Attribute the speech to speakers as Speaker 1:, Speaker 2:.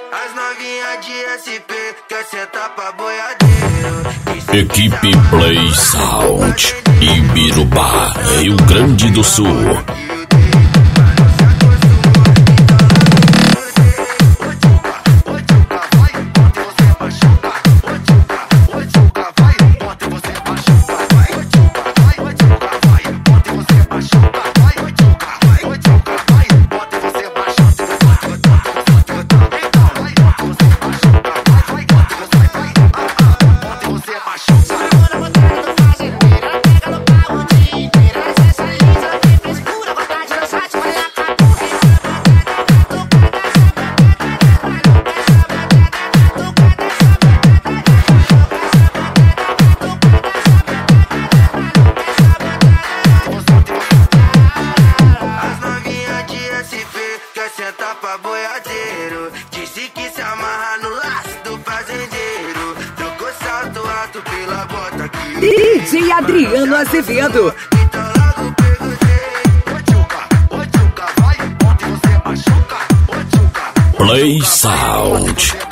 Speaker 1: As novinhas de SP quer sentar pra boiadeiro.
Speaker 2: Equipe Play Sound, Ibirubá, Rio Grande do Sul.
Speaker 1: Quer sentar pra boiadeiro. Disse que se amarra no laço do fazendeiro. Trocou salto alto pela bota aqui.
Speaker 3: DJ Adriano Azevedo.
Speaker 1: Então logo perguntei: ô tchuca, vai, ontem você machuca. Ô tchuca,
Speaker 2: Play Sound.